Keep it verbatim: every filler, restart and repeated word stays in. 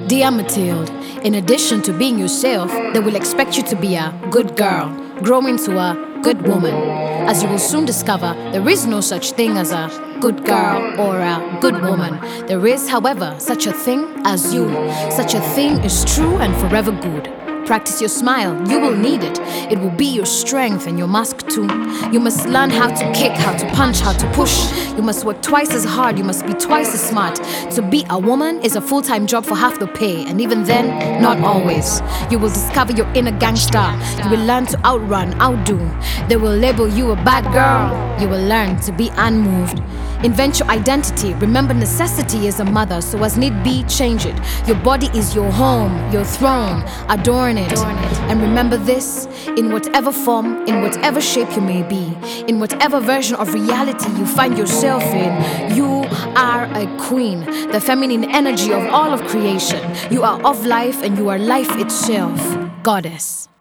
Dear Mathilde, in addition to being yourself, they will expect you to be a good girl, grow into a good woman. As you will soon discover, there is no such thing as a good girl or a good woman. There is, however, such a thing as you. Such a thing is true and forever good. Practice your smile, you will need it. It will be your strength and your mask too. You must learn how to kick, how to punch, how to push. You must work twice as hard, you must be twice as smart. To be a woman is a full-time job for half the pay, and even then, not always. You will discover your inner gangster. You will learn to outrun, outdo. They will label you a bad girl. You will learn to be unmoved. Invent your identity. Remember, necessity is a mother, so as need be, change it. Your body is your home, your throne. Adorn it. And remember this, in whatever form, in whatever shape you may be, in whatever version of reality you find yourself in, you are a queen, the feminine energy of all of creation. You are of life and you are life itself. Goddess.